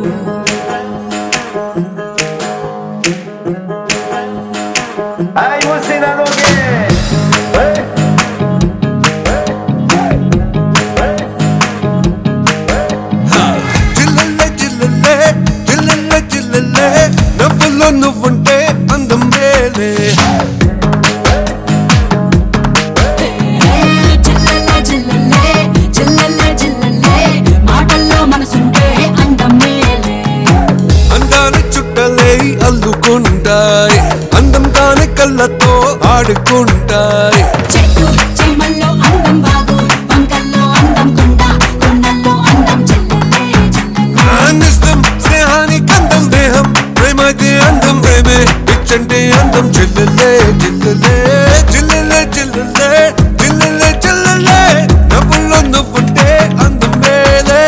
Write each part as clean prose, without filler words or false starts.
Aí você na Nogueira. నవ్వులో నువ్వుంటే అందం వేలే అందాన్ని చుట్టలే అల్లుకుంటాయి అందం కాని కళ్ళతో ఆడుకుంటాయి స్నేహానికి అందం దేహం ప్రేమైతే అందం ప్రేమే పిచ్చంటే అందం చిల్లలే చిల్లలే చిల్లలే చిల్లలే చిల్లలే చిల్లలే నవ్వుల్లో నువ్వుంటే అందం వేలే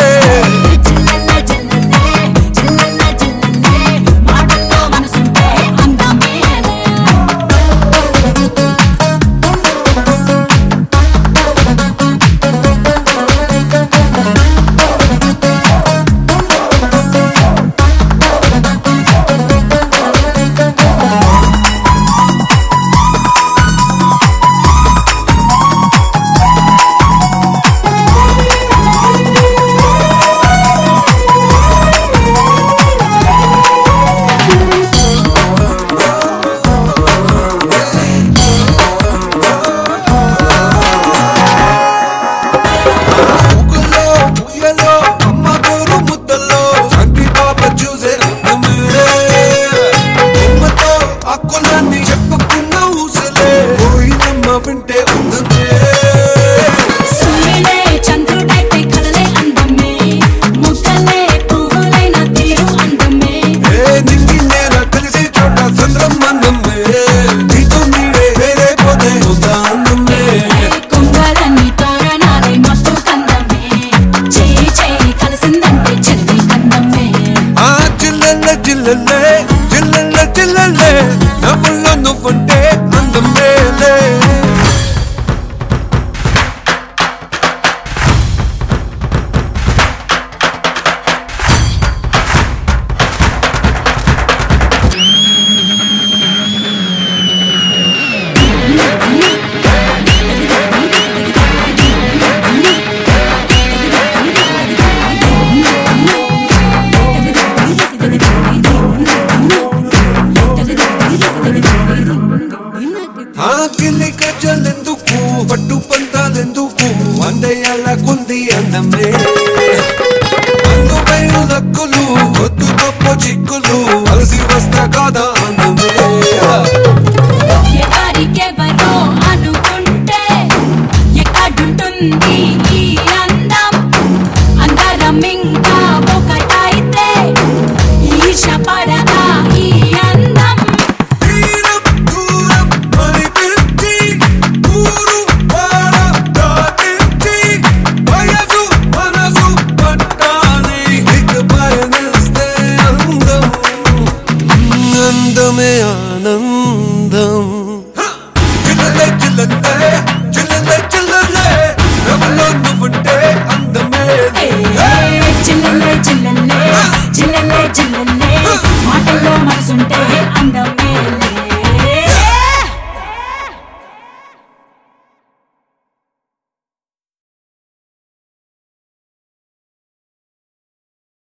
చెప్పుకున్న ఊసలే పోయినమ్మ వింటే ఉందనే చంద్రుడైతే కలలే అందమే ముక్కలే పువ్వులైన తీరు అందమే నింగి నేల కలిసి చోట చంద్రం అందమే నీతో నీడే వేరే పోతే అందమే కుంగలన్నీ తోరణాలే మత్తు కందమే చేయి చేయి కలిసిందంటే చెల్లి కందమే ఆ చిల్లెల్లే చిల్లెల్లే చిల్లెల్లే చిల్లెల్లే నవ్వుల్లో నువ్వుంటే అందం వేలే ఆకిలి కజ్జలెందుకు పట్టు పంతాలెందుకు వందయాల కుంది అందమే అందుపైన లక్కులు వద్దు గొప్ప చిక్కులు అలసి వస్తా కాదా అందమే ఎవరికెవరో అనుకుంటే ఎక్కడుంటుంది ఈ అందం అందరం ఇంకా ఒకటైతే ఈర్ష పడదా ఈ అందం అందమే ఆనందం చిల్లలే చిల్లలే చిల్లలే చిల్లలే నవ్వులో నువ్వుంటే అందమే చిల్లలే చిల్లలే చిల్లలే చిల్లలే మాటల్లో మనసుంటే అందమే